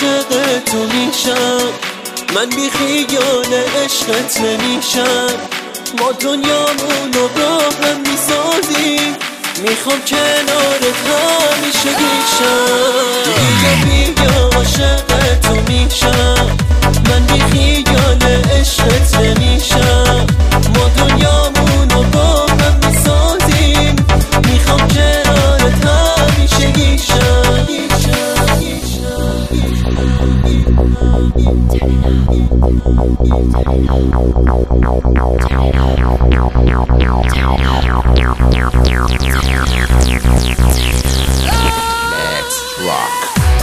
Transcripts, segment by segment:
عاشق تو میشم، من بی خیال عشقت نمیشم. ما دنیامونو با هم میسازیم، میخوام کنارت همیشه باشم. بیا عاشق تو میشم، من بی خیال عشقت نمیشم. ما دنیامونو با هم میسازیم، میخوام کنارت همیشه باشم. Let's rock.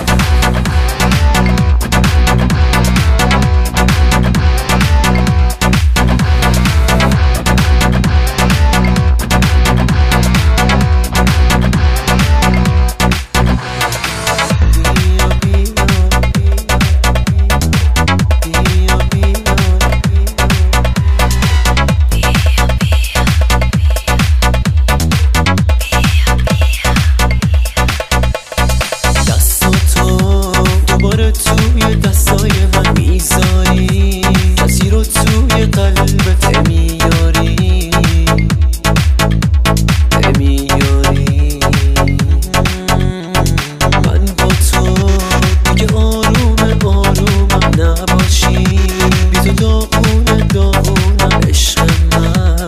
توی دستای من میذاری، کسی رو توی قلبت میاری. من با تو دیگه آرومم نباشی، بی تو داغونم عشق من،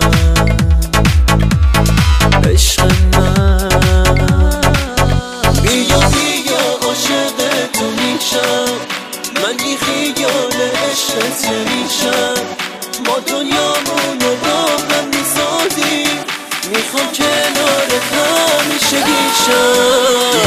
عشق من. بیا عاشق تو میشم، من بی خیال عشقت نمیشم. ما دنیامونو با هم میسازیم، میخوام کنارت همیشه باشم.